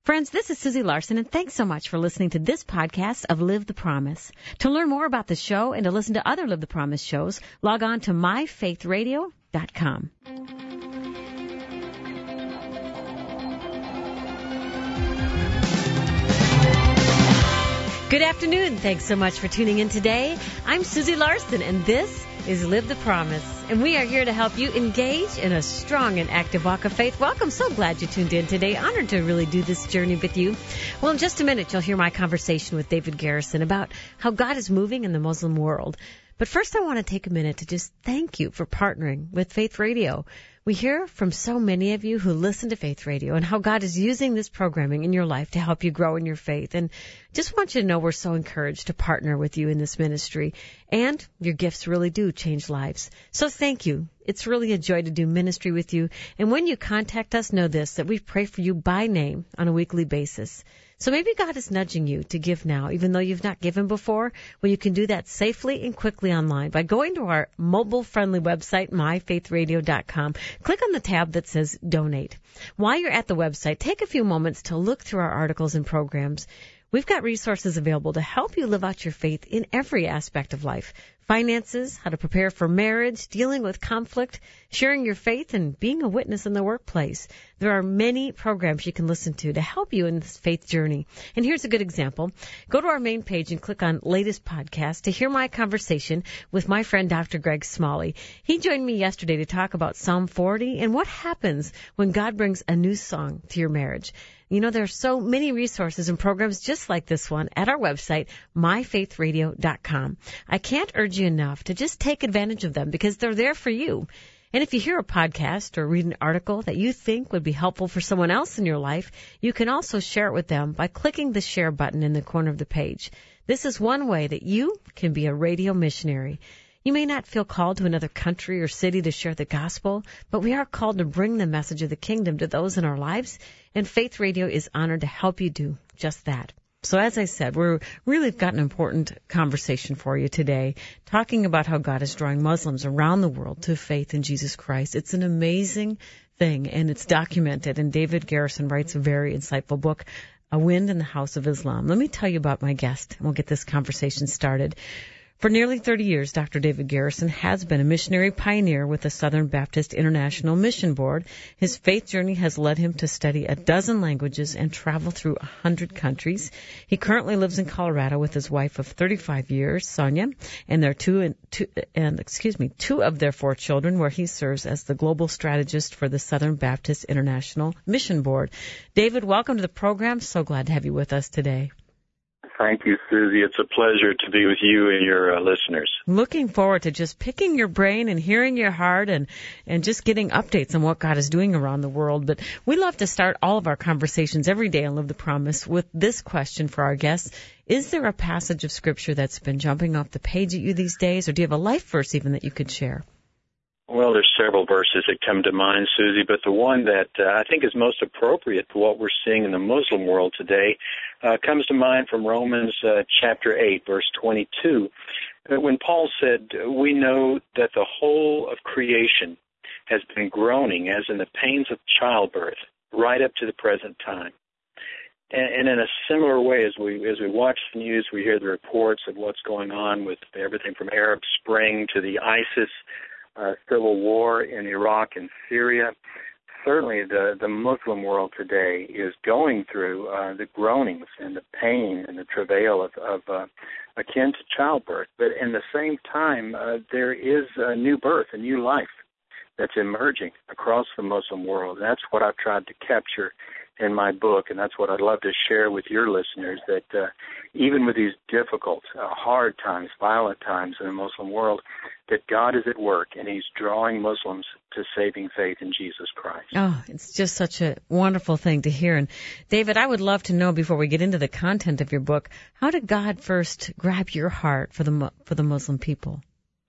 Friends, this is Susie Larson, and thanks so much for listening to this podcast of Live the Promise. To learn more about the show and to listen to other Live the Promise shows, log on to myfaithradio.com. Good afternoon. Thanks so much for tuning in today. I'm Susie Larson, and this is Live the Promise. And we are here to help you engage in a strong and active walk of faith. Welcome. So glad you tuned in today. Honored to really do this journey with you. Well, in just a minute, you'll hear my conversation with David Garrison about how God is moving in the Muslim world. But first, I want to take a minute to just thank you for partnering with Faith Radio. We hear from so many of you who listen to Faith Radio and how God is using this programming in your life to help you grow in your faith. And just want you to know we're so encouraged to partner with you in this ministry. And your gifts really do change lives. So thank you. It's really a joy to do ministry with you. And when you contact us, know this, that we pray for you by name on a weekly basis. So maybe God is nudging you to give now, even though you've not given before. Well, you can do that safely and quickly online by going to our mobile-friendly website, myfaithradio.com. Click on the tab that says Donate. While you're at the website, take a few moments to look through our articles and programs. We've got resources available to help you live out your faith in every aspect of life. Finances, how to prepare for marriage, dealing with conflict, sharing your faith, and being a witness in the workplace. There are many programs you can listen to help you in this faith journey. And here's a good example. Go to our main page and click on Latest Podcast to hear my conversation with my friend Dr. Greg Smalley. He joined me yesterday to talk about Psalm 40 and what happens when God brings a new song to your marriage. You know, there are so many resources and programs just like this one at our website, myfaithradio.com. I can't urge you enough to just take advantage of them because they're there for you. And if you hear a podcast or read an article that you think would be helpful for someone else in your life, you can also share it with them by clicking the share button in the corner of the page. This is one way that you can be a radio missionary. You may not feel called to another country or city to share the gospel, but we are called to bring the message of the kingdom to those in our lives, and Faith Radio is honored to help you do just that. So as I said, we've really got an important conversation for you today, talking about how God is drawing Muslims around the world to faith in Jesus Christ. It's an amazing thing, and it's documented, and David Garrison writes a very insightful book, A Wind in the House of Islam. Let me tell you about my guest, and we'll get this conversation started. For nearly 30 years, Dr. David Garrison has been a missionary pioneer with the Southern Baptist International Mission Board. His faith journey has led him to study 12 languages and travel through 100 countries. He currently lives in Colorado with his wife of 35 years, Sonia, and their two of their 4 children, where he serves as the global strategist for the Southern Baptist International Mission Board. David, welcome to the program. So glad to have you with us today. Thank you, Susie. It's a pleasure to be with you and your listeners. Looking forward to just picking your brain and hearing your heart and just getting updates on what God is doing around the world. But we love to start all of our conversations every day on Live the Promise with this question for our guests. Is there a passage of Scripture that's been jumping off the page at you these days, or do you have a life verse even that you could share? Well, there's several verses that come to mind, Susie, but the one that I think is most appropriate for what we're seeing in the Muslim world today comes to mind from Romans chapter 8, verse 22, when Paul said, "We know that the whole of creation has been groaning as in the pains of childbirth right up to the present time." And in a similar way, as we watch the news, we hear the reports of what's going on with everything from Arab Spring to the ISIS civil war in Iraq and Syria. Certainly the Muslim world today is going through the groanings and the pain and the travail of akin to childbirth. But in the same time, there is a new birth, a new life that's emerging across the Muslim world. That's what I've tried to capture in my book, and that's what I'd love to share with your listeners, that even with these difficult, hard times, violent times in the Muslim world, that God is at work, and He's drawing Muslims to saving faith in Jesus Christ. Oh, it's just such a wonderful thing to hear. And David, I would love to know, before we get into the content of your book, how did God first grab your heart for the Muslim people?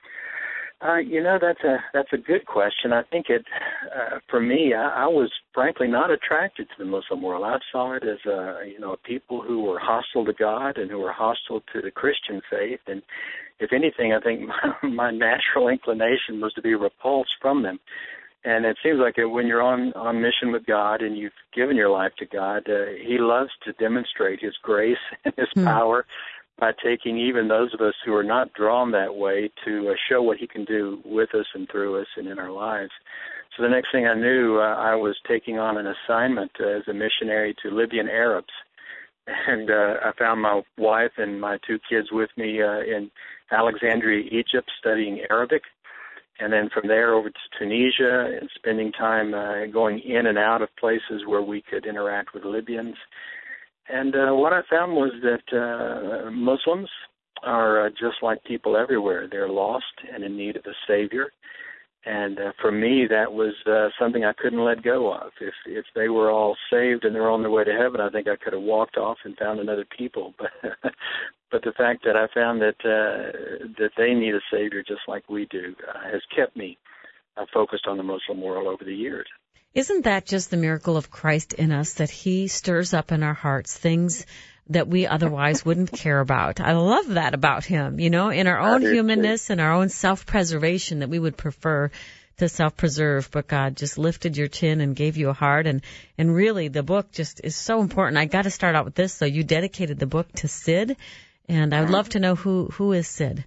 That's a good question. I think for me, I was frankly not attracted to the Muslim world. I saw it as people who were hostile to God and who were hostile to the Christian faith. And if anything, I think my natural inclination was to be repulsed from them. And it seems like when you're on mission with God and you've given your life to God, He loves to demonstrate His grace and His power by taking even those of us who are not drawn that way to show what He can do with us and through us and in our lives. So the next thing I knew, I was taking on an assignment as a missionary to Libyan Arabs. And I found my wife and my 2 kids with me in Alexandria, Egypt, studying Arabic. And then from there over to Tunisia and spending time going in and out of places where we could interact with Libyans. And what I found was that Muslims are just like people everywhere. They're lost and in need of a Savior. And for me, that was something I couldn't let go of. If they were all saved and they're on their way to heaven, I think I could have walked off and found another people. But the fact that I found that they need a Savior just like we do has kept me focused on the Muslim world over the years. Isn't that just the miracle of Christ in us, that He stirs up in our hearts things that we otherwise wouldn't care about? I love that about Him, in our own humanness and our own self-preservation, that we would prefer to self-preserve, but God just lifted your chin and gave you a heart. And really, the book just is so important. I got to start out with this, though. You dedicated the book to Sid, and I would love to know who is Sid.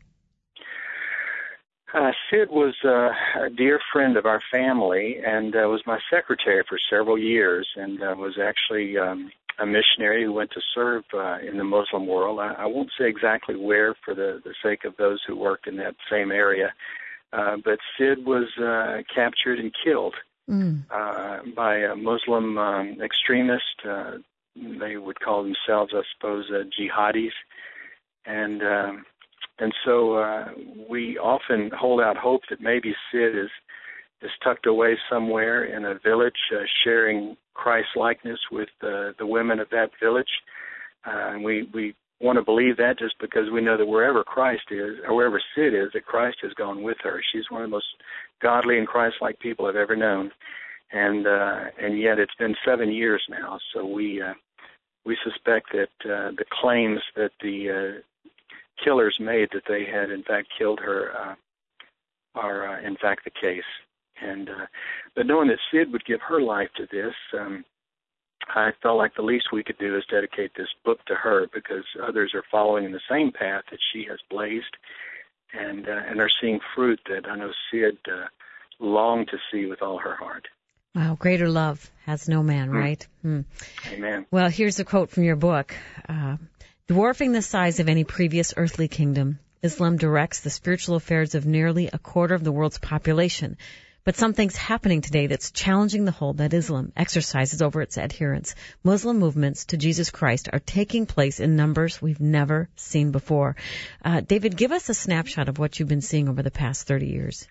Sid was a dear friend of our family and was my secretary for several years, and was actually a missionary who went to serve in the Muslim world. I won't say exactly where for the sake of those who worked in that same area, but Sid was captured and killed by a Muslim extremist. They would call themselves, I suppose, jihadis. And so we often hold out hope that maybe Sid is tucked away somewhere in a village, sharing Christ-likeness with the women of that village. And we want to believe that just because we know that wherever Christ is, or wherever Sid is, that Christ has gone with her. She's one of the most godly and Christ-like people I've ever known. And yet it's been 7 years now, so we suspect that the claims that the killers made that they had in fact killed her are in fact the case. And but knowing that Sid would give her life to this, I felt like the least we could do is dedicate this book to her, because others are following in the same path that she has blazed, and are seeing fruit that I know Sid longed to see with all her heart. Wow, greater love has no man, right? Amen. Well, here's a quote from your book. Dwarfing the size of any previous earthly kingdom, Islam directs the spiritual affairs of nearly a quarter of the world's population. But something's happening today that's challenging the hold that Islam exercises over its adherents. Muslim movements to Jesus Christ are taking place in numbers we've never seen before. David, give us a snapshot of what you've been seeing over the past 30 years.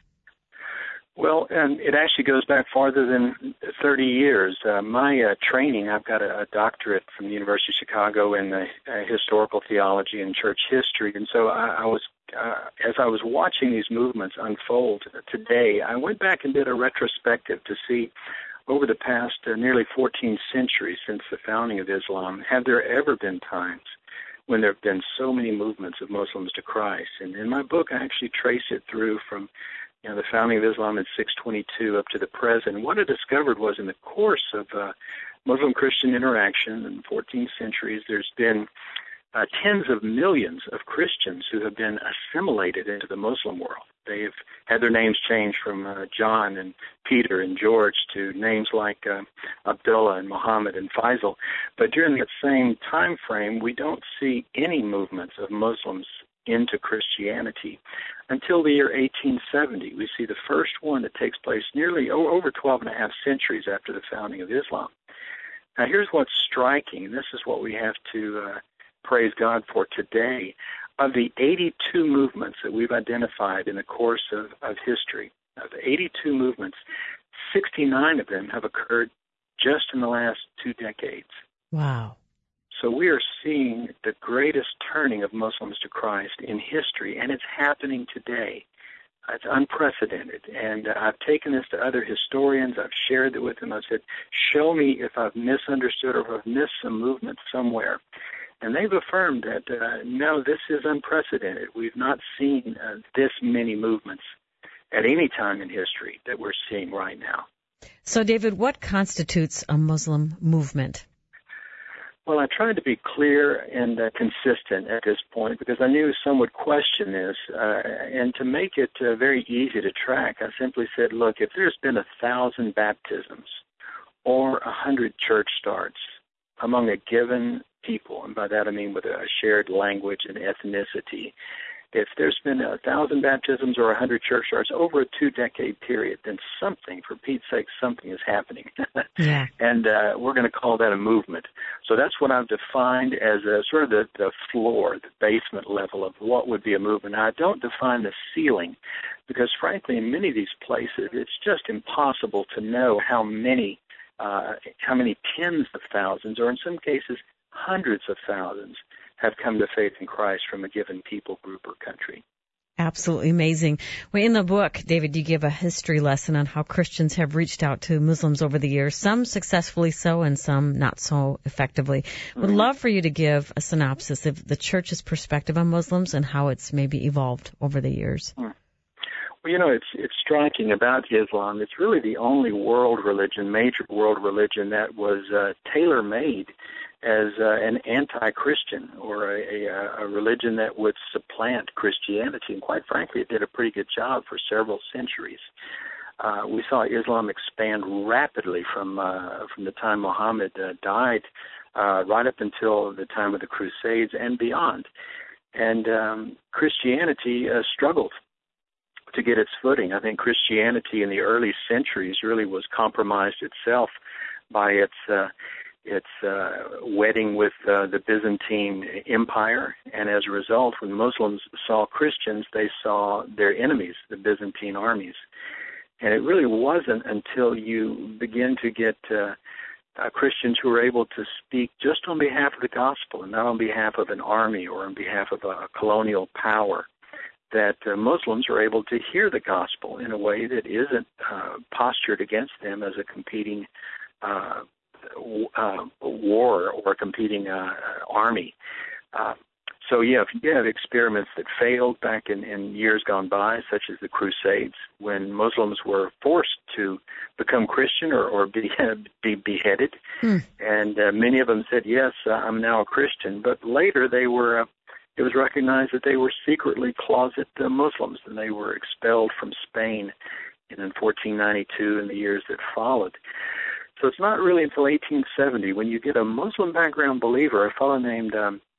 Well, and it actually goes back farther than 30 years. My training, I've got a doctorate from the University of Chicago in historical theology and church history, and so I was, as I was watching these movements unfold today, I went back and did a retrospective to see over the past nearly 14 centuries since the founding of Islam, have there ever been times when there have been so many movements of Muslims to Christ? And in my book, I actually trace it through from the founding of Islam in 622 up to the present. And what I discovered was in the course of Muslim-Christian interaction in the 14th centuries, there's been tens of millions of Christians who have been assimilated into the Muslim world. They've had their names changed from John and Peter and George to names like Abdullah and Muhammad and Faisal. But during that same time frame, we don't see any movements of Muslims into Christianity until the year 1870. We see the first one that takes place nearly over 12 and a half centuries after the founding of Islam. Now, here's what's striking, and this is what we have to praise God for today. Of the 82 movements that we've identified in the course of history, of the 82 movements, 69 of them have occurred just in the last 2 decades. Wow. So we are seeing the greatest turning of Muslims to Christ in history, and it's happening today. It's unprecedented. And I've taken this to other historians. I've shared it with them. I've said, show me if I've misunderstood or if I've missed some movement somewhere. And they've affirmed that, no, this is unprecedented. We've not seen this many movements at any time in history that we're seeing right now. So, David, what constitutes a Muslim movement? Well, I tried to be clear and consistent at this point because I knew some would question this. And to make it very easy to track, I simply said, look, if there's been 1,000 baptisms or 100 church starts among a given people, and by that I mean with a shared language and ethnicity, if there's been 1,000 baptisms or 100 church starts over a 2-decade period, then something, for Pete's sake, something is happening. Yeah. And we're going to call that a movement. So that's what I've defined as a, sort of the floor, the basement level of what would be a movement. Now, I don't define the ceiling because, frankly, in many of these places, it's just impossible to know how many tens of thousands, or in some cases, hundreds of thousands, have come to faith in Christ from a given people, group, or country. Absolutely amazing. Well, in the book, David, you give a history lesson on how Christians have reached out to Muslims over the years, some successfully so and some not so effectively. Would love for you to give a synopsis of the church's perspective on Muslims and how it's maybe evolved over the years. Well, you know, it's striking about Islam. It's really the only world religion, major world religion, that was tailor-made as an anti-Christian or a religion that would supplant Christianity. And quite frankly, it did a pretty good job for several centuries. We saw Islam expand rapidly from the time Muhammad died right up until the time of the Crusades and beyond. And Christianity struggled to get its footing. I think Christianity in the early centuries really was compromised itself by its wedding with the Byzantine Empire, and as a result, when Muslims saw Christians, they saw their enemies, the Byzantine armies. And it really wasn't until you begin to get Christians who were able to speak just on behalf of the gospel and not on behalf of an army or on behalf of a colonial power, that Muslims are able to hear the gospel in a way that isn't postured against them as a competing war or a competing army. So, yeah, if you have experiments that failed back in years gone by, such as the Crusades, when Muslims were forced to become Christian or be beheaded, and many of them said, yes, I'm now a Christian, but later it was recognized that they were secretly closet Muslims, and they were expelled from Spain in 1492 and the years that followed. So it's not really until 1870 when you get a Muslim background believer, a fellow named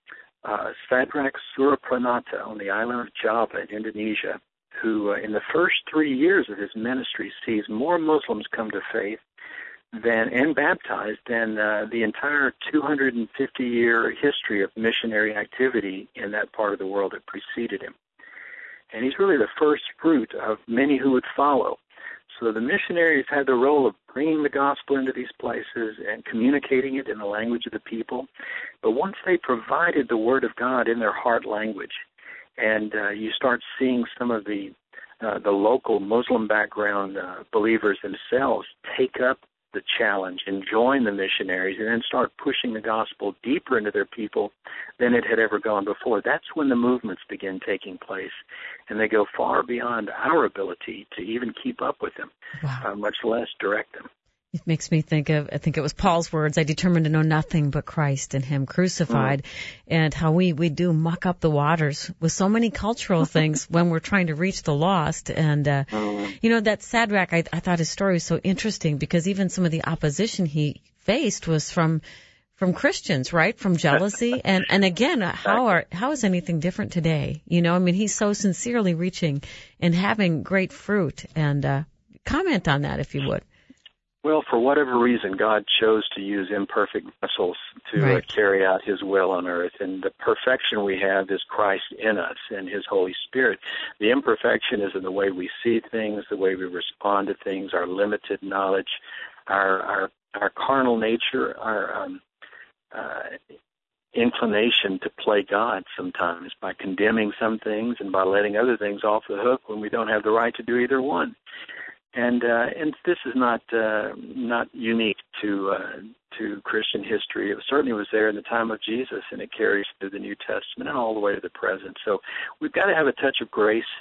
Sadrak Surapranata on the island of Java in Indonesia, who in the first 3 years of his ministry sees more Muslims come to faith and baptized than the entire 250-year history of missionary activity in that part of the world that preceded him. And he's really the first fruit of many who would follow. So the missionaries had the role of bringing the gospel into these places and communicating it in the language of the people. But once they provided the word of God in their heart language, and you start seeing some of the local Muslim background believers themselves take up the challenge and join the missionaries and then start pushing the gospel deeper into their people than it had ever gone before. That's when the movements begin taking place, and they go far beyond our ability to even keep up with them, much less direct them. It makes me think of, I think it was Paul's words, I determined to know nothing but Christ and Him crucified, and how we do muck up the waters with so many cultural things when we're trying to reach the lost. And, you know, that Sadrak, I thought his story was so interesting because even some of the opposition he faced was from Christians, right? From jealousy. And again, how is anything different today? You know, I mean, he's so sincerely reaching and having great fruit. And comment on that, if you would. Well, for whatever reason, God chose to use imperfect vessels to carry out His will on earth. And the perfection we have is Christ in us and His Holy Spirit. The imperfection is in the way we see things, the way we respond to things, our limited knowledge, our carnal nature, our inclination to play God sometimes by condemning some things and by letting other things off the hook when we don't have the right to do either one. And this is not unique to Christian history. It certainly was there in the time of Jesus, and it carries through the New Testament and all the way to the present. So we've got to have a touch of grace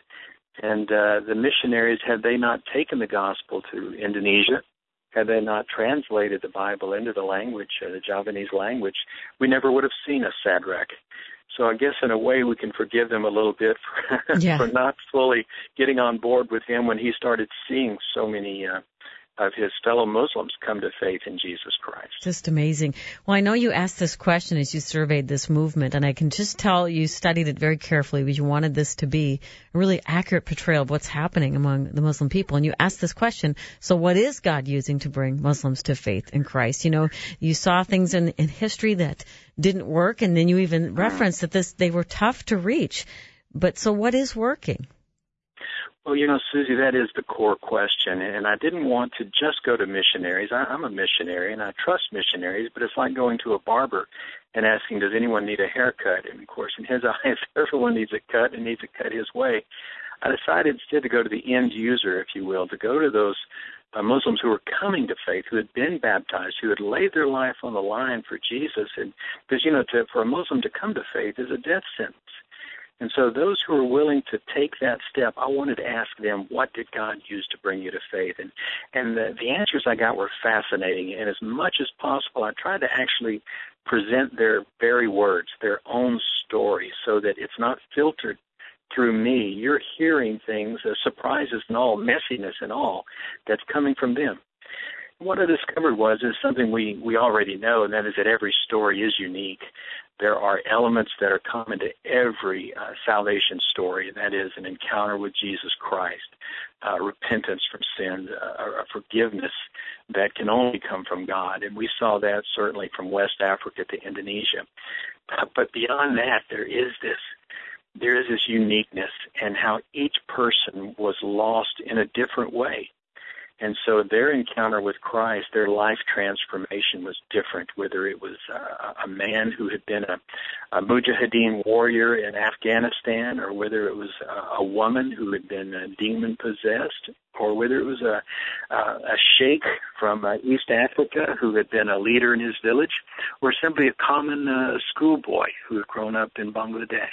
And the missionaries, had they not taken the gospel to Indonesia, had they not translated the Bible into the language, the Javanese language, we never would have seen a Shadrach. So I guess in a way we can forgive them a little bit for not fully getting on board with him when he started seeing so many of his fellow Muslims come to faith in Jesus Christ. Just amazing. Well, I know you asked this question as you surveyed this movement, and I can just tell you studied it very carefully because you wanted this to be a really accurate portrayal of what's happening among the Muslim people. And you asked this question, so what is God using to bring Muslims to faith in Christ? You know, you saw things in history that didn't work, and then you even referenced that they were tough to reach. But so what is working? Well, you know, Susie, that is the core question, and I didn't want to just go to missionaries. I'm a missionary, and I trust missionaries, but it's like going to a barber and asking, does anyone need a haircut? And, of course, in his eyes, everyone needs a cut and needs a cut his way. I decided instead to go to the end user, if you will, to go to those Muslims who were coming to faith, who had been baptized, who had laid their life on the line for Jesus. And because, you know, for a Muslim to come to faith is a death sentence. And so those who are willing to take that step, I wanted to ask them, what did God use to bring you to faith? And the answers I got were fascinating. And as much as possible, I tried to actually present their very words, their own story, so that it's not filtered through me. You're hearing things, surprises and all, messiness and all, that's coming from them. What I discovered is something we already know, and that is that every story is unique. There are elements that are common to every salvation story, and that is an encounter with Jesus Christ, repentance from sin, a forgiveness that can only come from God. And we saw that certainly from West Africa to Indonesia. But beyond that, there is this uniqueness and how each person was lost in a different way. And so their encounter with Christ, their life transformation was different, whether it was a man who had been a mujahideen warrior in Afghanistan, or whether it was a woman who had been demon-possessed, or whether it was a sheikh from East Africa who had been a leader in his village, or simply a common schoolboy who had grown up in Bangladesh.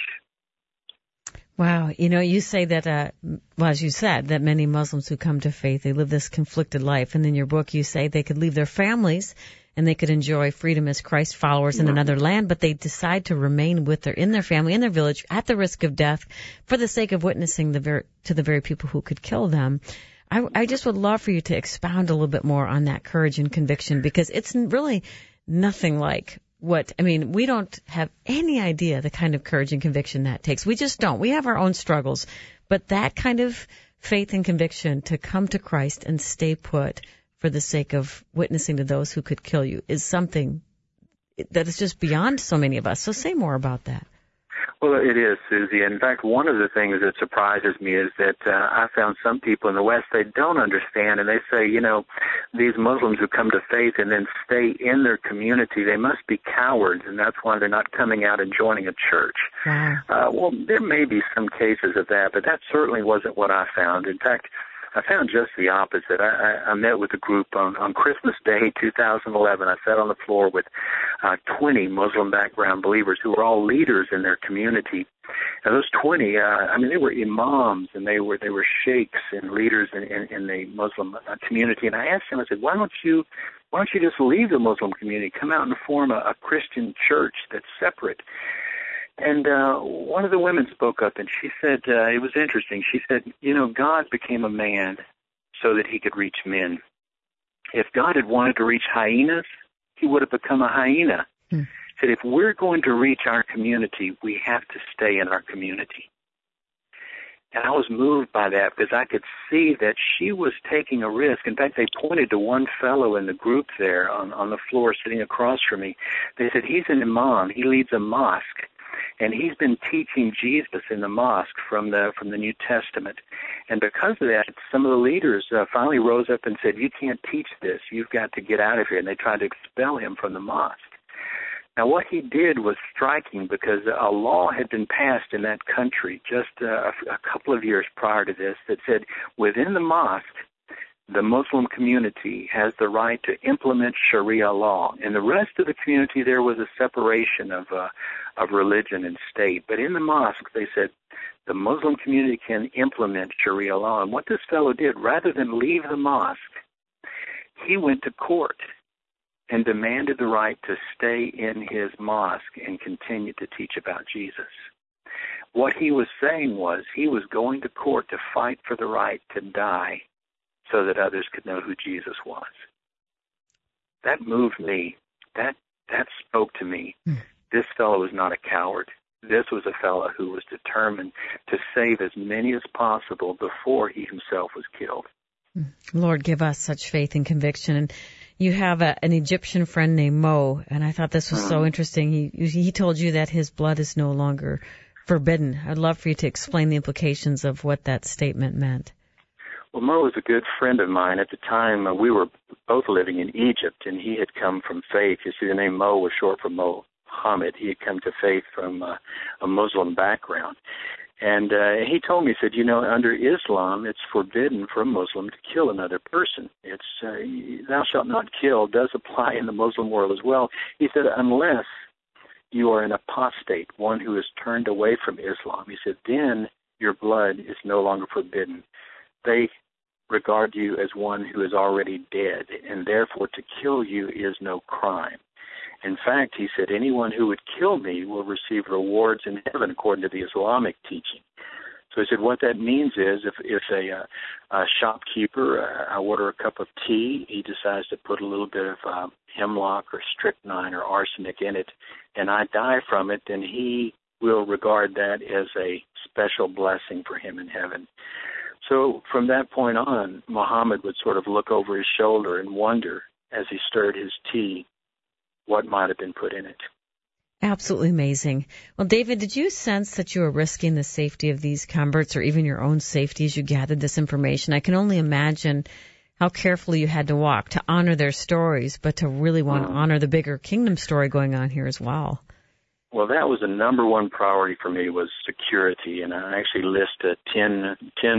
Wow. You know, you say that, as you said, that many Muslims who come to faith, they live this conflicted life. And in your book, you say they could leave their families and they could enjoy freedom as Christ followers in another land, but they decide to remain in their family, in their village, at the risk of death for the sake of witnessing to the very people who could kill them. I just would love for you to expound a little bit more on that courage and conviction, because it's really nothing like we don't have any idea the kind of courage and conviction that takes. We just don't. We have our own struggles. But that kind of faith and conviction to come to Christ and stay put for the sake of witnessing to those who could kill you is something that is just beyond so many of us. So say more about that. Well, it is, Susie. In fact, one of the things that surprises me is that I found some people in the West, they don't understand, and they say, you know, these Muslims who come to faith and then stay in their community, they must be cowards, and that's why they're not coming out and joining a church. Wow. Well, there may be some cases of that, but that certainly wasn't what I found. In fact, I found just the opposite. I met with a group on Christmas Day 2011. I sat on the floor with 20 Muslim background believers who were all leaders in their community. And those 20, they were imams and they were sheikhs and leaders in the Muslim community. And I asked them, I said, why don't you just leave the Muslim community, come out and form a Christian church that's separate? And one of the women spoke up, and she said, it was interesting. She said, you know, God became a man so that he could reach men. If God had wanted to reach hyenas, he would have become a hyena. She said, if we're going to reach our community, we have to stay in our community. And I was moved by that because I could see that she was taking a risk. In fact, they pointed to one fellow in the group there on the floor sitting across from me. They said, he's an imam. He leads a mosque. And he's been teaching Jesus in the mosque from the New Testament. And because of that, some of the leaders finally rose up and said, you can't teach this. You've got to get out of here. And they tried to expel him from the mosque. Now, what he did was striking because a law had been passed in that country just a couple of years prior to this that said within the mosque, the Muslim community has the right to implement Sharia law. In the rest of the community, there was a separation of religion and state. But in the mosque, they said the Muslim community can implement Sharia law. And what this fellow did, rather than leave the mosque, he went to court and demanded the right to stay in his mosque and continue to teach about Jesus. What he was saying was he was going to court to fight for the right to die so that others could know who Jesus was. That moved me. That spoke to me. This fellow was not a coward. This was a fellow who was determined to save as many as possible before he himself was killed. Lord, give us such faith and conviction. And you have an Egyptian friend named Mo, and I thought this was so interesting. He told you that his blood is no longer forbidden. I'd love for you to explain the implications of what that statement meant. Well, Mo was a good friend of mine. At the time, we were both living in Egypt, and he had come from faith. You see, the name Mo was short for Mohammed. He had come to faith from a Muslim background. And he told me, he said, under Islam, it's forbidden for a Muslim to kill another person. It's thou shalt not kill does apply in the Muslim world as well. He said, unless you are an apostate, one who has turned away from Islam. He said, then your blood is no longer forbidden. They regard you as one who is already dead, and therefore to kill you is no crime. In fact, he said, anyone who would kill me will receive rewards in heaven according to the Islamic teaching. So he said, what that means is if a shopkeeper, I order a cup of tea, he decides to put a little bit of hemlock or strychnine or arsenic in it, and I die from it, then he will regard that as a special blessing for him in heaven. So from that point on, Muhammad would sort of look over his shoulder and wonder as he stirred his tea what might have been put in it. Absolutely amazing. Well, David, did you sense that you were risking the safety of these converts or even your own safety as you gathered this information? I can only imagine how carefully you had to walk to honor their stories, but to really want to honor the bigger kingdom story going on here as well. Well, that was the number one priority for me, was security, and I actually list 10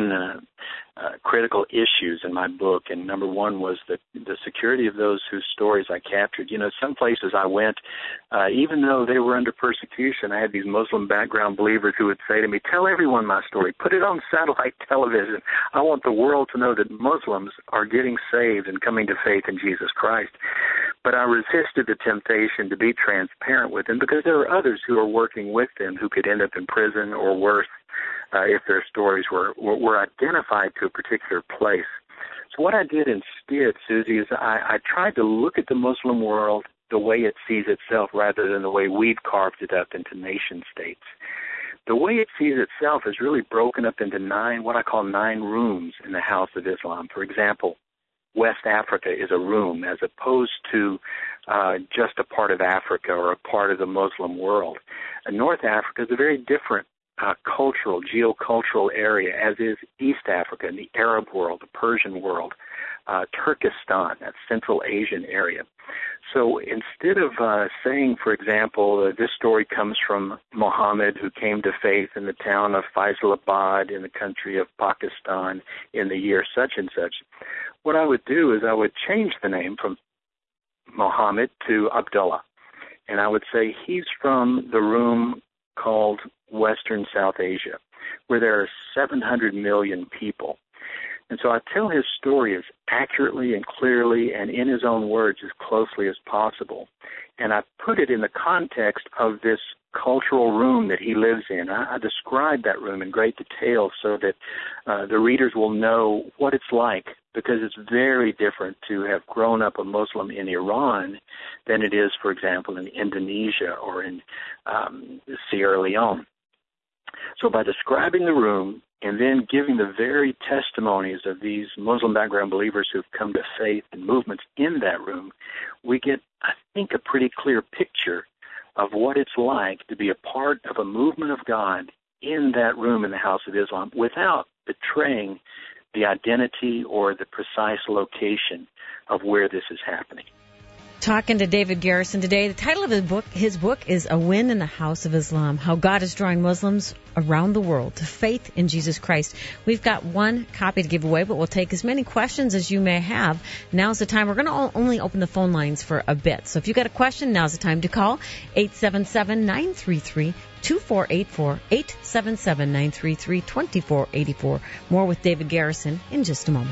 critical issues in my book, and number one was the security of those whose stories I captured. Some places I went, even though they were under persecution, I had these Muslim background believers who would say to me, tell everyone my story, put it on satellite television. I want the world to know that Muslims are getting saved and coming to faith in Jesus Christ. But I resisted the temptation to be transparent with them because there are others who are working with them who could end up in prison or worse if their stories were identified to a particular place. So what I did instead, Susie, is I tried to look at the Muslim world the way it sees itself rather than the way we've carved it up into nation states. The way it sees itself is really broken up into what I call nine rooms in the House of Islam. For example, West Africa is a room as opposed to just a part of Africa or a part of the Muslim world. North Africa is a very different cultural, geocultural area, as is East Africa and the Arab world, the Persian world, Turkestan, that Central Asian area. So instead of saying, for example, this story comes from Muhammad, who came to faith in the town of Faisalabad in the country of Pakistan in the year such and such, what I would do is I would change the name from Muhammad to Abdullah. And I would say he's from the room called Western South Asia, where there are 700 million people. And so I tell his story as accurately and clearly and in his own words as closely as possible. And I put it in the context of this cultural room that he lives in. I describe that room in great detail so that the readers will know what it's like, because it's very different to have grown up a Muslim in Iran than it is, for example, in Indonesia or in Sierra Leone. So by describing the room and then giving the very testimonies of these Muslim background believers who've come to faith and movements in that room, we get, I think, a pretty clear picture of what it's like to be a part of a movement of God in that room in the House of Islam without betraying the identity or the precise location of where this is happening. Talking to David Garrison today. The title of his book is A Win in the House of Islam, How God is Drawing Muslims Around the World to Faith in Jesus Christ. We've got one copy to give away, but we'll take as many questions as you may have. Now's the time. We're going to only open the phone lines for a bit. So if you've got a question, now's the time to call 877-933-2484, 877-933-2484. More with David Garrison in just a moment.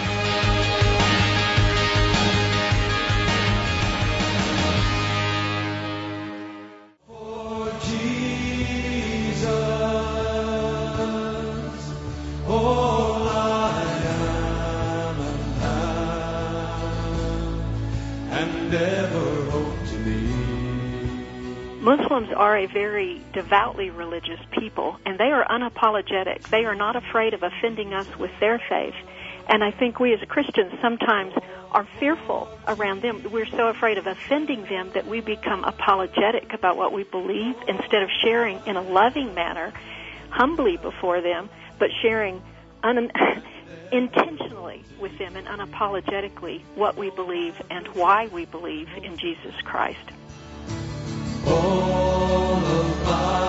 Muslims are a very devoutly religious people, and they are unapologetic. They are not afraid of offending us with their faith. And I think we as Christians sometimes are fearful around them. We're so afraid of offending them that we become apologetic about what we believe instead of sharing in a loving manner, humbly before them, but sharing intentionally with them and unapologetically what we believe and why we believe in Jesus Christ. All of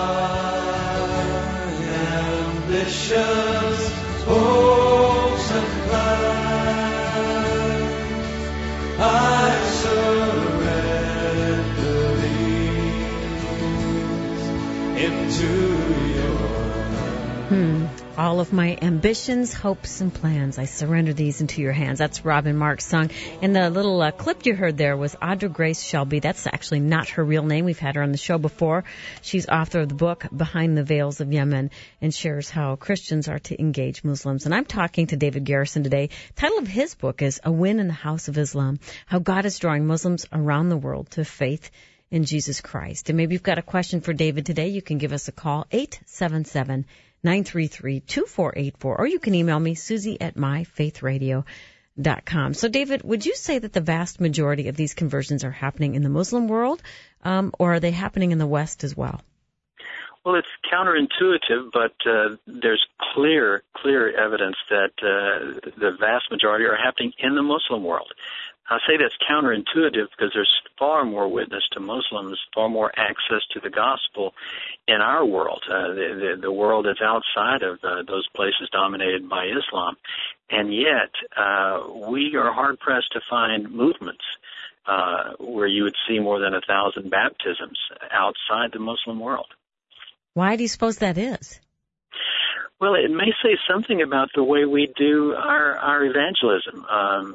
my ambitions, hopes, and plans, I surrender these into your hands. All of my ambitions, hopes, and plans, I surrender these into your hands. That's Robin Mark's song. And the little clip you heard there was Audra Grace Shelby. That's actually not her real name. We've had her on the show before. She's author of the book Behind the Veils of Yemen and shares how Christians are to engage Muslims. And I'm talking to David Garrison today. The title of his book is A Win in the House of Islam, How God is Drawing Muslims Around the World to Faith in Jesus Christ. And maybe you've got a question for David today. You can give us a call, 877-933-2484, or you can email me, Susie@myfaithradio.com. So, David, would you say that the vast majority of these conversions are happening in the Muslim world, or are they happening in the West as well? Well, it's counterintuitive, but there's clear evidence that the vast majority are happening in the Muslim world. I say that's counterintuitive because there's far more witness to Muslims, far more access to the gospel in our world. The world is outside of those places dominated by Islam. And yet, we are hard-pressed to find movements where you would see more than 1,000 baptisms outside the Muslim world. Why do you suppose that is? Well, it may say something about the way we do our evangelism.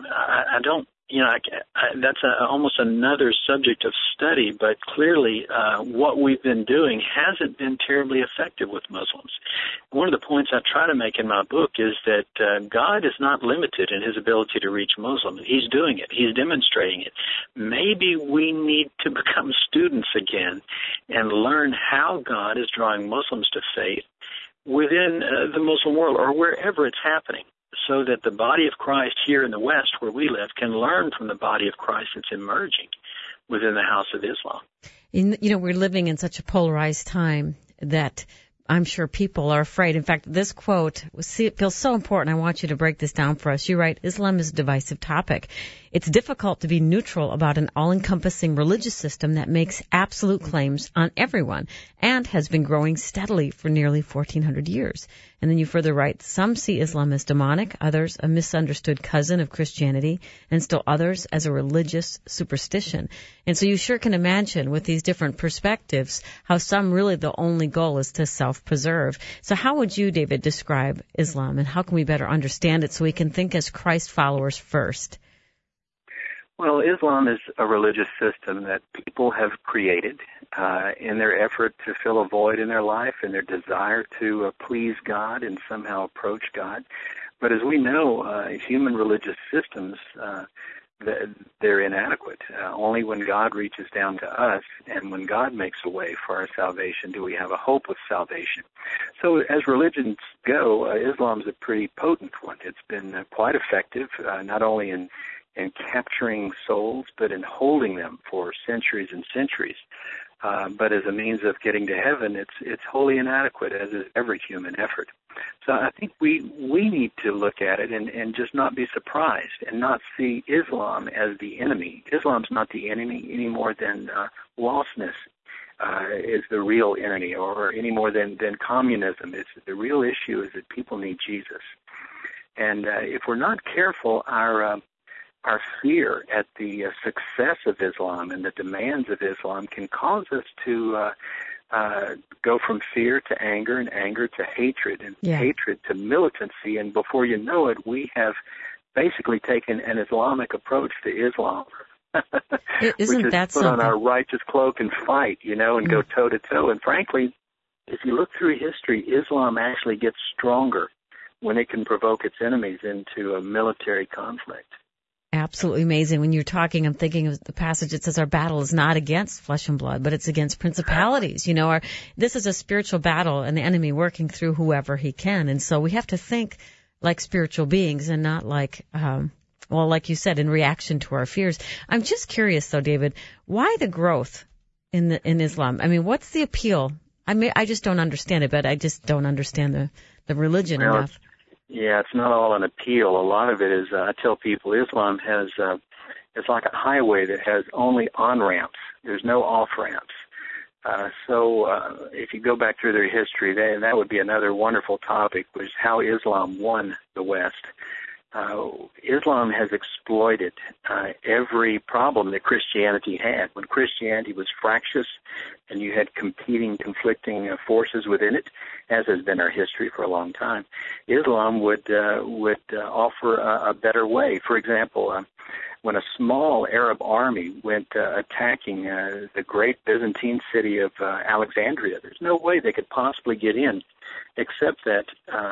I don't. That's almost another subject of study, but clearly what we've been doing hasn't been terribly effective with Muslims. One of the points I try to make in my book is that God is not limited in his ability to reach Muslims. He's doing it. He's demonstrating it. Maybe we need to become students again and learn how God is drawing Muslims to faith within the Muslim world or wherever it's happening, so that the body of Christ here in the West where we live can learn from the body of Christ that's emerging within the House of Islam. We're living in such a polarized time that I'm sure people are afraid. In fact, this quote feels so important. I want you to break this down for us. You write, Islam is a divisive topic. It's difficult to be neutral about an all-encompassing religious system that makes absolute claims on everyone and has been growing steadily for nearly 1,400 years. And then you further write, some see Islam as demonic, others a misunderstood cousin of Christianity, and still others as a religious superstition. And so you sure can imagine with these different perspectives how some really the only goal is to self-preserve. So how would you, David, describe Islam, and how can we better understand it so we can think as Christ followers first? Well, Islam is a religious system that people have created in their effort to fill a void in their life and their desire to please God and somehow approach God. But as we know, human religious systems, they're inadequate. Only when God reaches down to us and when God makes a way for our salvation do we have a hope of salvation. So as religions go, Islam's a pretty potent one. It's been quite effective, not only in capturing souls, but in holding them for centuries and centuries. But as a means of getting to heaven, it's wholly inadequate, as is every human effort. So I think we need to look at it and just not be surprised and not see Islam as the enemy. Islam's not the enemy any more than lostness is the real enemy, or any more than communism. The real issue is that people need Jesus. And if we're not careful, our fear at the success of Islam and the demands of Islam can cause us to go from fear to anger, and anger to hatred, and hatred to militancy. And before you know it, we have basically taken an Islamic approach to Islam. Isn't which that is put something? on our righteous cloak and fight, and go toe-to-toe. And frankly, if you look through history, Islam actually gets stronger when it can provoke its enemies into a military conflict. Absolutely amazing. When you're talking, I'm thinking of the passage that says our battle is not against flesh and blood, but it's against principalities. This is a spiritual battle, and the enemy working through whoever he can. And so we have to think like spiritual beings and not like, like you said, in reaction to our fears. I'm just curious, though, David, why the growth in Islam? I mean, what's the appeal? I just don't understand it, but I just don't understand the religion enough. It's not all an appeal. A lot of it is, I tell people, Islam has, it's like a highway that has only on-ramps. There's no off-ramps. So if you go back through their history, that would be another wonderful topic, was how Islam won the West. Islam has exploited every problem that Christianity had. When Christianity was fractious and you had conflicting forces within it, as has been our history for a long time, Islam would offer a better way. For example, when a small Arab army went attacking the great Byzantine city of Alexandria, there's no way they could possibly get in except that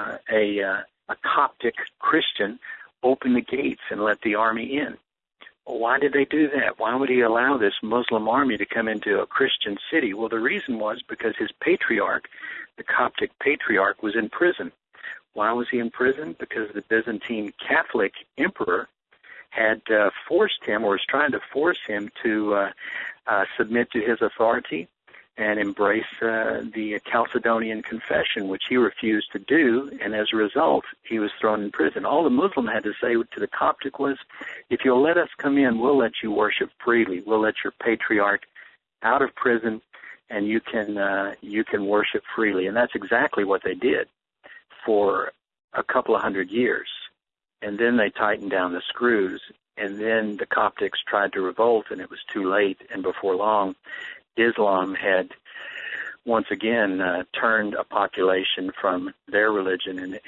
a Coptic Christian opened the gates and let the army in. Well, why did they do that? Why would he allow this Muslim army to come into a Christian city? Well, the reason was because his patriarch, the Coptic patriarch, was in prison. Why was he in prison? Because the Byzantine Catholic emperor had forced him, or was trying to force him, to submit to his authority and embrace the Chalcedonian Confession, which he refused to do, and as a result, he was thrown in prison. All the Muslim had to say to the Coptic was, if you'll let us come in, we'll let you worship freely. We'll let your patriarch out of prison, and you can worship freely. And that's exactly what they did for a couple of hundred years. And then they tightened down the screws, and then the Coptics tried to revolt, and it was too late, and before long, Islam had once again turned a population from their religion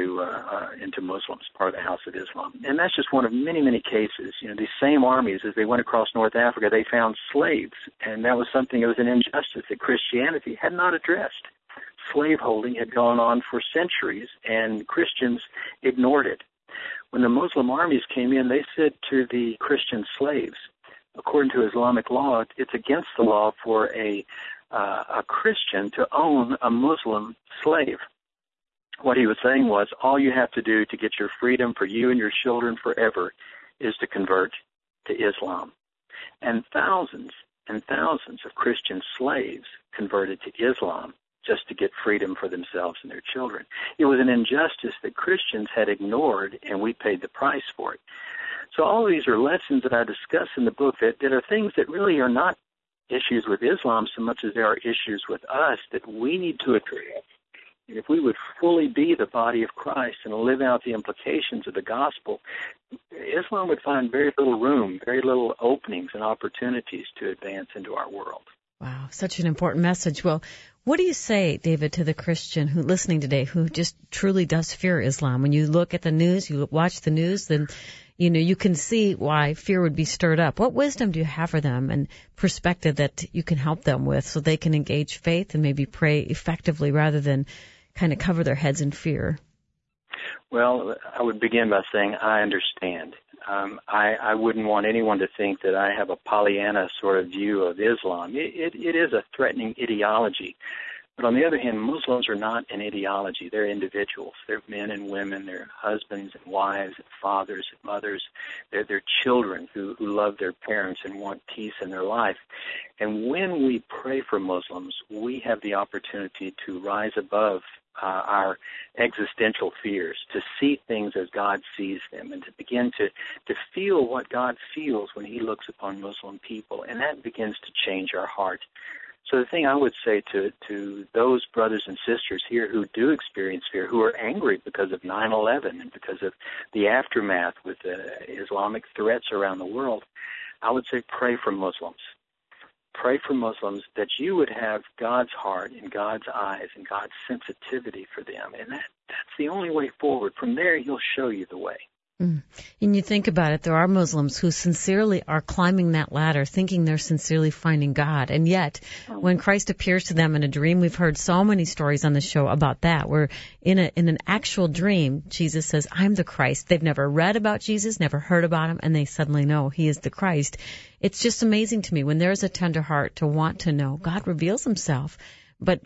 into Muslims, part of the House of Islam. And that's just one of many, many cases. These same armies, as they went across North Africa, they found slaves, and that was something, it was an injustice that Christianity had not addressed. Slaveholding had gone on for centuries, and Christians ignored it. When the Muslim armies came in, they said to the Christian slaves, according to Islamic law, it's against the law for a Christian to own a Muslim slave. What he was saying was, all you have to do to get your freedom for you and your children forever is to convert to Islam. And thousands of Christian slaves converted to Islam just to get freedom for themselves and their children. It was an injustice that Christians had ignored, and we paid the price for it. So all of these are lessons that I discuss in the book that are things that really are not issues with Islam so much as they are issues with us that we need to address. And if we would fully be the body of Christ and live out the implications of the gospel, Islam would find very little room, very little openings and opportunities to advance into our world. Wow, such an important message. Well, what do you say, David, to the Christian who listening today who just truly does fear Islam? When you look at the news, you watch the news, then you can see why fear would be stirred up. What wisdom do you have for them and perspective that you can help them with so they can engage faith and maybe pray effectively rather than kind of cover their heads in fear? Well, I would begin by saying I understand. I wouldn't want anyone to think that I have a Pollyanna sort of view of Islam. It is a threatening ideology, But on the other hand, Muslims are not an ideology. They're individuals. They're men and women. They're husbands and wives and fathers and mothers. They're children who love their parents and want peace in their life. And when we pray for Muslims, we have the opportunity to rise above our existential fears, to see things as God sees them, and to begin to feel what God feels when he looks upon Muslim people. And that begins to change our heart. So the thing I would say to those brothers and sisters here who do experience fear, who are angry because of 9/11 and because of the aftermath with the Islamic threats around the world, I would say pray for Muslims. Pray for Muslims that you would have God's heart and God's eyes and God's sensitivity for them. And that's the only way forward. From there, he'll show you the way. And you think about it, there are Muslims who sincerely are climbing that ladder, thinking they're sincerely finding God. And yet, when Christ appears to them in a dream, we've heard so many stories on the show about that, where in an actual dream, Jesus says, I'm the Christ. They've never read about Jesus, never heard about him, and they suddenly know he is the Christ. It's just amazing to me when there's a tender heart to want to know. God reveals himself. But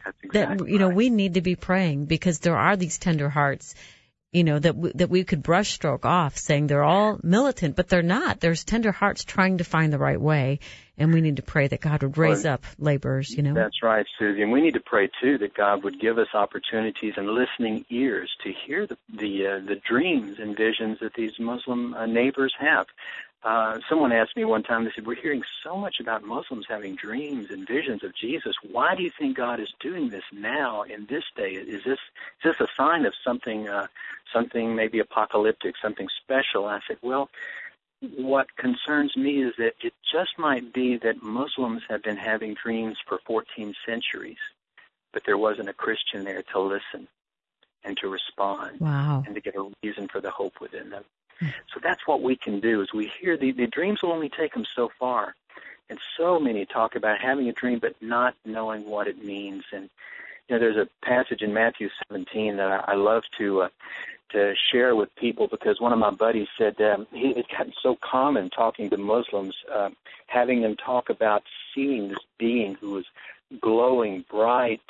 we need to be praying, because there are these tender hearts, that we could brushstroke off saying they're all militant, but they're not. There's tender hearts trying to find the right way, and we need to pray that God would raise up laborers, That's right, Susie. And we need to pray, too, that God would give us opportunities and listening ears to hear the dreams and visions that these Muslim neighbors have. Someone asked me one time, they said, we're hearing so much about Muslims having dreams and visions of Jesus. Why do you think God is doing this now in this day? Is this a sign of something maybe apocalyptic, something special? I said, well, what concerns me is that it just might be that Muslims have been having dreams for 14 centuries, but there wasn't a Christian there to listen and to respond. Wow. And to get a reason for the hope within them. So that's what we can do, is we hear the dreams will only take them so far. And so many talk about having a dream but not knowing what it means. And, there's a passage in Matthew 17 that I love to share with people, because one of my buddies said it's gotten so common talking to Muslims, having them talk about seeing this being who was glowing bright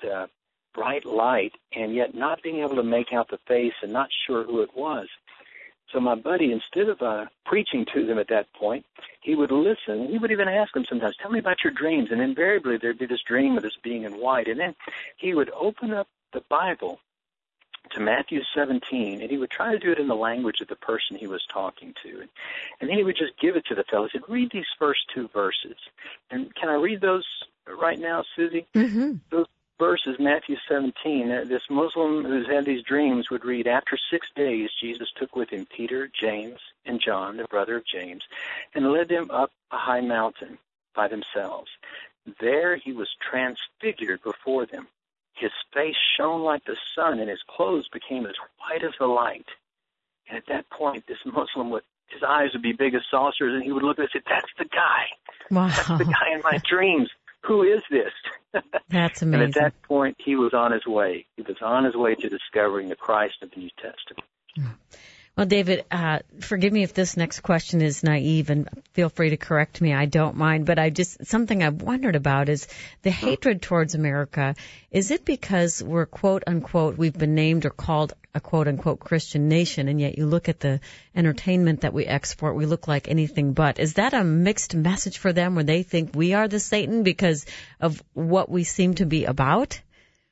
light, and yet not being able to make out the face and not sure who it was. So my buddy, instead of preaching to them at that point, he would listen. He would even ask them sometimes, tell me about your dreams. And invariably there'd be this dream of this being in white. And then he would open up the Bible to Matthew 17, and he would try to do it in the language of the person he was talking to. And then he would just give it to the fellow. He said, read these first two verses. And can I read those right now, Susie? Mm-hmm. Those verses, Matthew 17, this Muslim who's had these dreams would read, after 6 days, Jesus took with him Peter, James, and John, the brother of James, and led them up a high mountain by themselves. There he was transfigured before them. His face shone like the sun, and his clothes became as white as the light. And at that point, this Muslim his eyes would be big as saucers, and he would look and say, that's the guy. Wow. That's the guy in my dreams. Who is this? That's amazing. And at that point, he was on his way. He was on his way to discovering the Christ of the New Testament. Well, David, forgive me if this next question is naive, and feel free to correct me. I don't mind, but something I've wondered about is the hatred towards America. Is it because we're, quote unquote, we've been named or called a quote unquote Christian nation, and yet you look at the entertainment that we export, we look like anything but? Is that a mixed message for them, where they think we are the Satan because of what we seem to be about?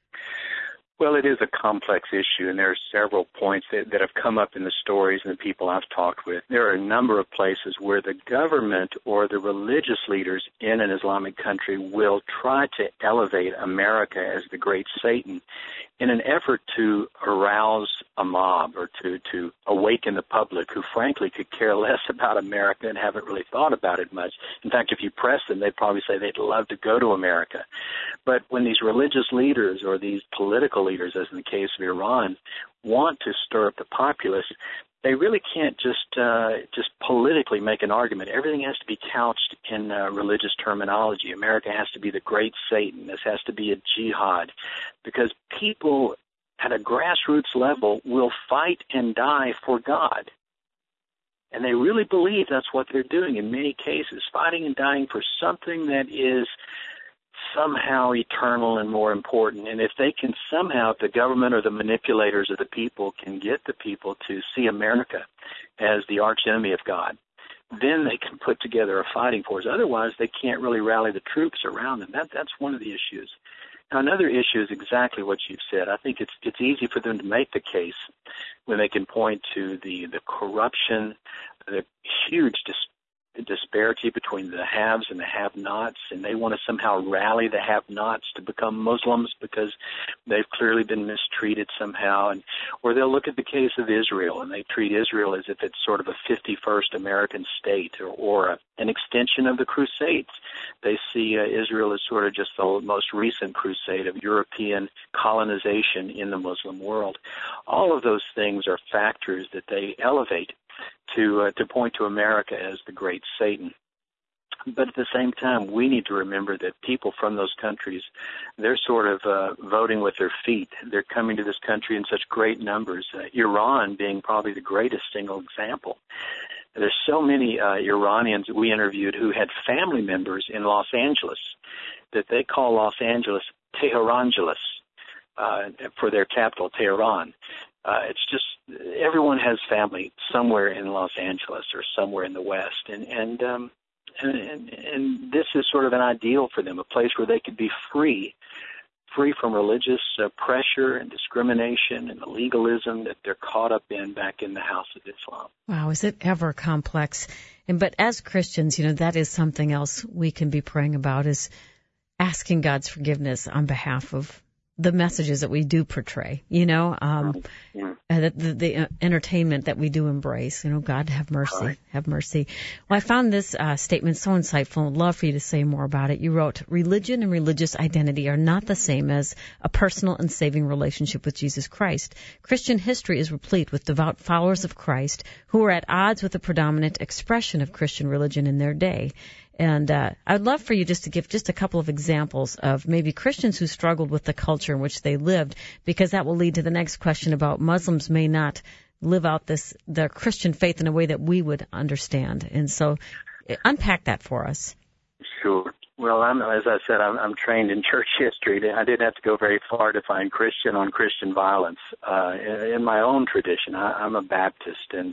Well, it is a complex issue, and there are several points that have come up in the stories and the people I've talked with. There are a number of places where the government or the religious leaders in an Islamic country will try to elevate America as the great Satan in an effort to arouse a mob or to awaken the public who, frankly, could care less about America and haven't really thought about it much. In fact, if you press them, they'd probably say they'd love to go to America. But when these religious leaders or these political leaders, as in the case of Iran, want to stir up the populace, they really can't just politically make an argument. Everything has to be couched in religious terminology. America has to be the great Satan. This has to be a jihad, because people at a grassroots level will fight and die for God. And they really believe that's what they're doing in many cases, fighting and dying for something that is somehow eternal and more important. And if they can somehow, if the government or the manipulators of the people can get the people to see America as the arch enemy of God, then they can put together a fighting force. Otherwise, they can't really rally the troops around them. That's one of the issues. Now, another issue is exactly what you've said. I think it's easy for them to make the case when they can point to the corruption, the huge disparity between the haves and the have-nots, and they want to somehow rally the have-nots to become Muslims because they've clearly been mistreated somehow. Or they'll look at the case of Israel, and they treat Israel as if it's sort of a 51st American state or an extension of the Crusades. They see Israel as sort of just the most recent crusade of European colonization in the Muslim world. All of those things are factors that they elevate to point to America as the great Satan. But at the same time, we need to remember that people from those countries, they're sort of voting with their feet. They're coming to this country in such great numbers, Iran being probably the greatest single example. There's so many Iranians that we interviewed who had family members in Los Angeles that they call Los Angeles Tehrangeles for their capital, Tehran. It's just everyone has family somewhere in Los Angeles or somewhere in the West, and this is sort of an ideal for them, a place where they could be free from religious pressure and discrimination and the legalism that they're caught up in back in the House of Islam. Wow, is it ever complex? But as Christians, that is something else we can be praying about, is asking God's forgiveness on behalf of the messages that we do portray, the entertainment that we do embrace. God, have mercy, right. Have mercy. Well, I found this statement so insightful. I'd love for you to say more about it. You wrote, religion and religious identity are not the same as a personal and saving relationship with Jesus Christ. Christian history is replete with devout followers of Christ who are at odds with the predominant expression of Christian religion in their day. And I'd love for you just to give just a couple of examples of maybe Christians who struggled with the culture in which they lived, because that will lead to the next question about Muslims may not live out their Christian faith in a way that we would understand. And so unpack that for us. Sure. Well, as I said, I'm trained in church history. I didn't have to go very far to find Christian on Christian violence. In my own tradition, I'm a Baptist, and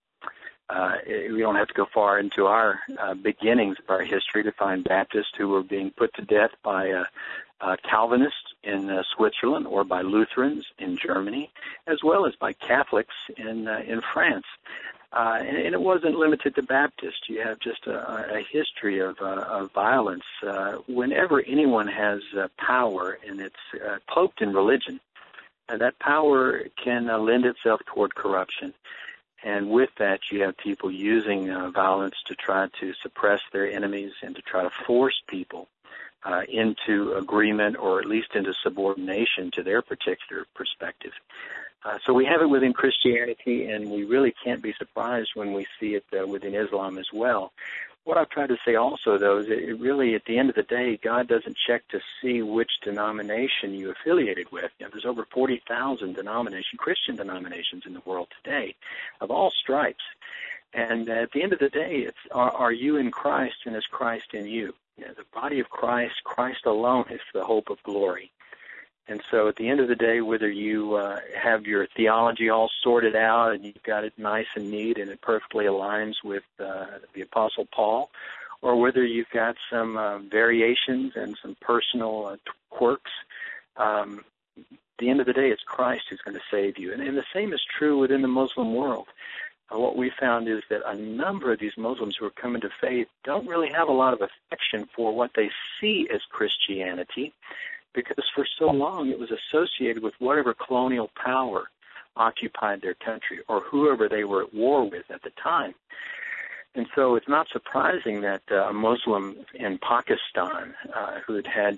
we don't have to go far into our beginnings of our history to find Baptists who were being put to death by Calvinists in Switzerland or by Lutherans in Germany, as well as by Catholics in France. And it wasn't limited to Baptists. You have just a history of violence. Whenever anyone has power and it's cloaked in religion, that power can lend itself toward corruption. And with that, you have people using violence to try to suppress their enemies and to try to force people into agreement or at least into subordination to their particular perspective. So we have it within Christianity, and we really can't be surprised when we see it within Islam as well. What I've tried to say also, though, is it really, at the end of the day, God doesn't check to see which denomination you affiliated with. There's over 40,000 Christian denominations in the world today of all stripes. And at the end of the day, it's are you in Christ and is Christ in you? The body of Christ, Christ alone is the hope of glory. And so at the end of the day, whether you have your theology all sorted out and you've got it nice and neat and it perfectly aligns with the Apostle Paul, or whether you've got some variations and some personal quirks, at the end of the day, it's Christ who's going to save you. And the same is true within the Muslim world. What we found is that a number of these Muslims who are coming to faith don't really have a lot of affection for what they see as Christianity, because for so long it was associated with whatever colonial power occupied their country or whoever they were at war with at the time. And so it's not surprising that a Muslim in Pakistan who had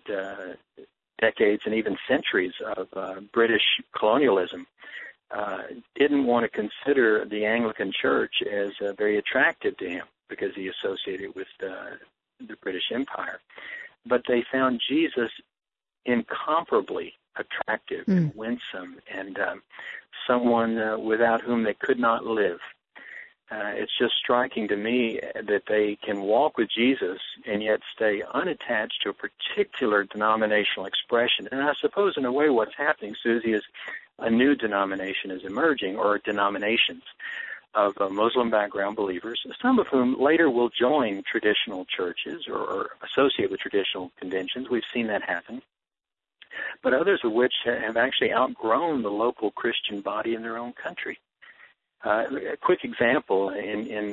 decades and even centuries of British colonialism didn't want to consider the Anglican Church as very attractive to him because he associated with the British Empire. But they found Jesus incomparably attractive and winsome, and someone without whom they could not live. It's just striking to me that they can walk with Jesus and yet stay unattached to a particular denominational expression. And I suppose in a way what's happening, Susie, is a new denomination is emerging, or denominations of Muslim background believers, some of whom later will join traditional churches or associate with traditional conventions. We've seen that happen. But others of which have actually outgrown the local Christian body in their own country. A quick example, in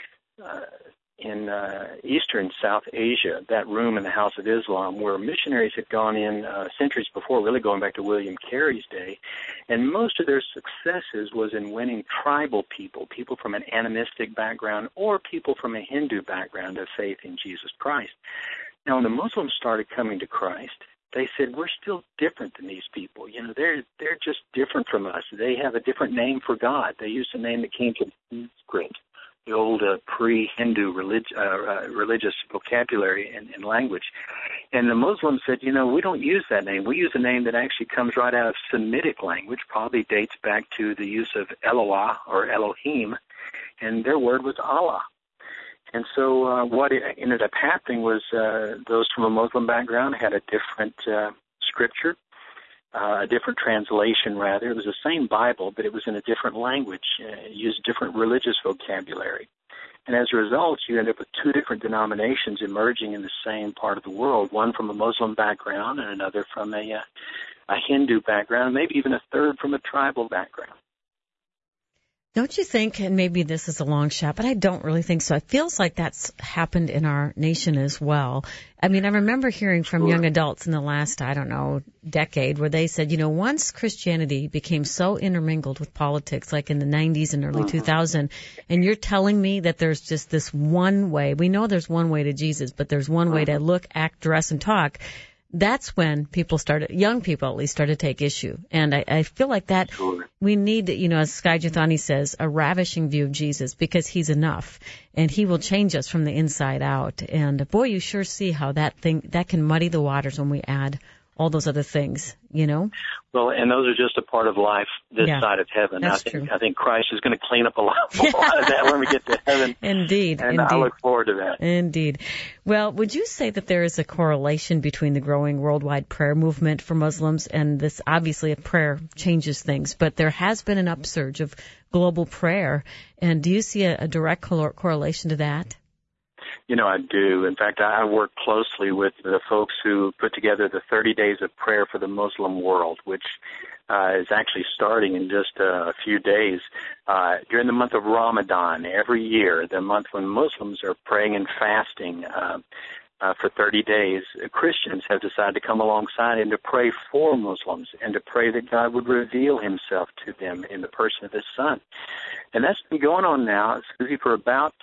Eastern South Asia, that room in the House of Islam where missionaries had gone in centuries before, really going back to William Carey's day, and most of their successes was in winning tribal people from an animistic background or people from a Hindu background of faith in Jesus Christ. Now, when the Muslims started coming to Christ, they said, we're still different than these people. You know, they're just different from us. They have a different name for God. They used a name that came from Sanskrit, the old pre-Hindu religious vocabulary and language. And the Muslims said, you know, we don't use that name. We use a name that actually comes right out of Semitic language, probably dates back to the use of Eloah or Elohim, and their word was Allah. And so what ended up happening was those from a Muslim background had a different scripture, a different translation, rather. It was the same Bible, but it was in a different language. It used different religious vocabulary. And as a result, you end up with two different denominations emerging in the same part of the world, one from a Muslim background and another from a Hindu background, maybe even a third from a tribal background. Don't you think, and maybe this is a long shot, but I don't really think so. It feels like that's happened in our nation as well. I mean, I remember hearing from young adults in the last, decade, where they said, you know, once Christianity became so intermingled with politics, like in the 90s and early 2000, and you're telling me that there's just this one way. We know there's one way to Jesus, but there's one way to look, act, dress, and talk. That's when young people at least, started to take issue. And I feel like that we need, you know, as Skye Jethani says, a ravishing view of Jesus, because he's enough and he will change us from the inside out. And boy, you sure see how that can muddy the waters when we add all those other things, you know? Well, and those are just a part of life this side of heaven. That's true. I think Christ is going to clean up a lot of that when we get to heaven. Indeed. I look forward to that. Indeed. Well, would you say that there is a correlation between the growing worldwide prayer movement for Muslims and this? Obviously, a prayer changes things, but there has been an upsurge of global prayer. And do you see a direct correlation to that? You know, I do. In fact, I work closely with the folks who put together the 30 Days of Prayer for the Muslim World, which is actually starting in just a few days. During the month of Ramadan, every year, the month when Muslims are praying and fasting for 30 days, Christians have decided to come alongside and to pray for Muslims and to pray that God would reveal himself to them in the person of his Son. And that's been going on now, Susie, for about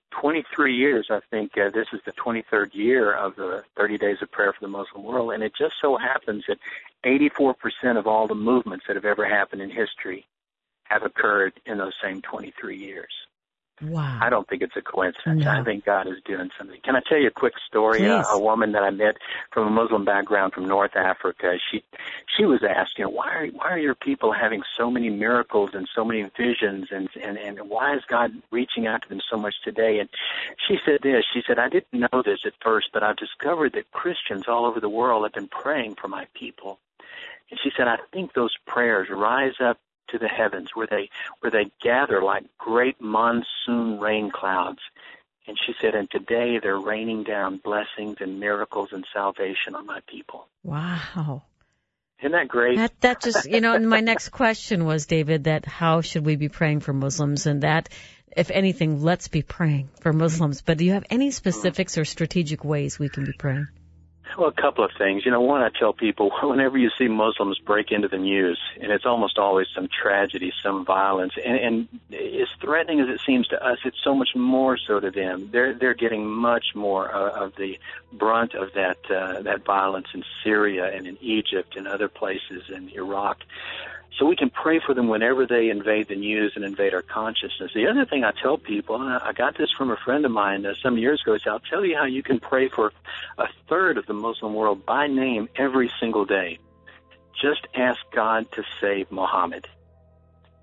23 years. I think this is the 23rd year of the 30 Days of Prayer for the Muslim World, and it just so happens that 84% of all the movements that have ever happened in history have occurred in those same 23 years. Wow. I don't think it's a coincidence. No. I think God is doing something. Can I tell you a quick story? A woman that I met from a Muslim background from North Africa, she was asked, you know, why are your people having so many miracles and so many visions, and why is God reaching out to them so much today? And she said this. She said, I didn't know this at first, but I've discovered that Christians all over the world have been praying for my people. And she said, I think those prayers rise up to the heavens where they gather like great monsoon rain clouds. And she said, and today they're raining down blessings and miracles and salvation on my people. Wow. Isn't that great? That just, you know, and my next question was, David, that how should we be praying for Muslims? And that, if anything, let's be praying for Muslims. But do you have any specifics or strategic ways we can be praying? Well, a couple of things. You know, one, I tell people, whenever you see Muslims break into the news, and it's almost always some tragedy, some violence, and as threatening as it seems to us, it's so much more so to them. They're getting much more of the brunt of that violence in Syria and in Egypt and other places in Iraq. So we can pray for them whenever they invade the news and invade our consciousness. The other thing I tell people, and I got this from a friend of mine some years ago, is I'll tell you how you can pray for a third of the Muslim world by name every single day. Just ask God to save Muhammad.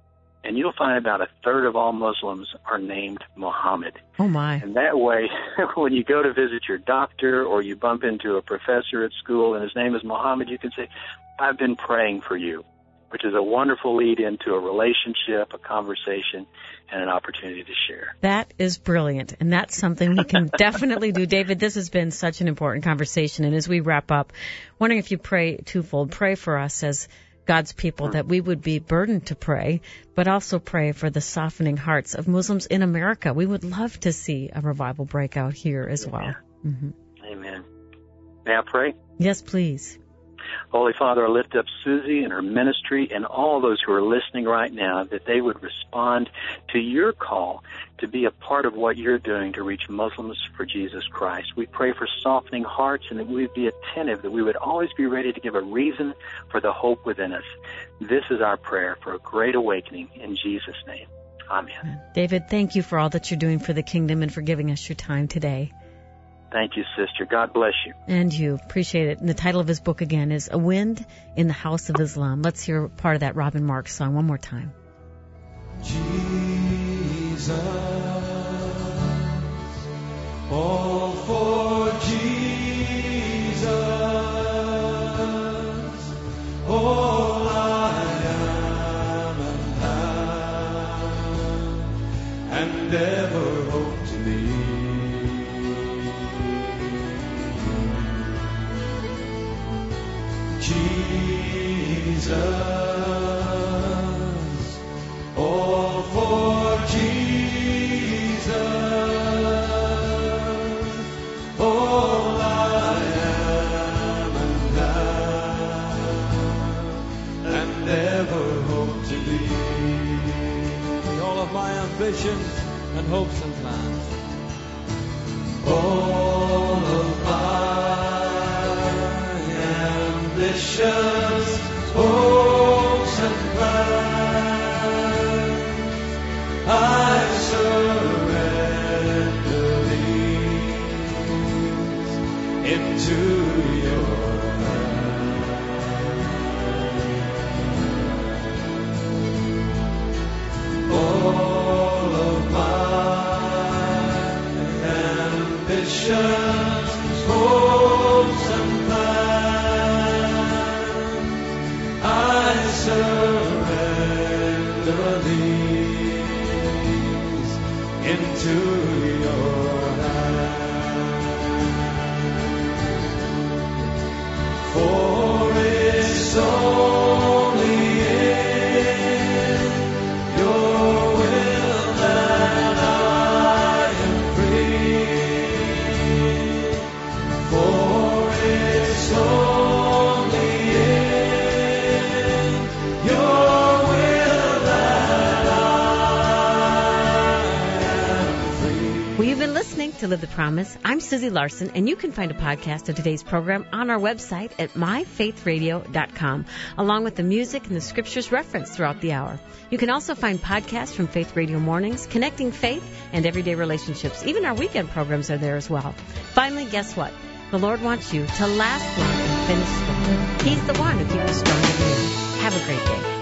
and you'll find about a third of all Muslims are named Muhammad. Oh, my. And that way, when you go to visit your doctor or you bump into a professor at school and his name is Muhammad, you can say, I've been praying for you, which is a wonderful lead into a relationship, a conversation, and an opportunity to share. That is brilliant, and that's something we can definitely do. David, this has been such an important conversation, and as we wrap up, wondering if you pray twofold. Pray for us as God's people, that we would be burdened to pray, but also pray for the softening hearts of Muslims in America. We would love to see a revival break out here as well. Mm-hmm. Amen. May I pray? Yes, please. Holy Father, I lift up Susie and her ministry and all those who are listening right now, that they would respond to your call to be a part of what you're doing to reach Muslims for Jesus Christ. We pray for softening hearts and that we would be attentive, that we would always be ready to give a reason for the hope within us. This is our prayer for a great awakening in Jesus' name. Amen. David, thank you for all that you're doing for the kingdom and for giving us your time today. Thank you, sister. God bless you. And you. Appreciate it. And the title of his book again is A Wind in the House of Islam. Let's hear part of that Robin Marks song one more time. Jesus, all for Jesus, all I am and ever hope to be. Jesus, all for Jesus, all I am and ever hope to be. All of my ambitions and hopes and plans, all of my ambitions, hopes and plans, I surrender these into your hand. All of my ambitions, hopes and plans, I surrender these into your hand. For it's only in your will that I am free. For it's only in your will that I am free. Well, you've been listening to Live the Promise. I'm Susie Larson, and you can find a podcast of today's program on our website at myfaithradio.com, along with the music and the scriptures referenced throughout the hour. You can also find podcasts from Faith Radio Mornings, Connecting Faith, and Everyday Relationships. Even our weekend programs are there as well. Finally, guess what? The Lord wants you to last long and finish strong. He's the one who keeps us strong every day. Have a great day.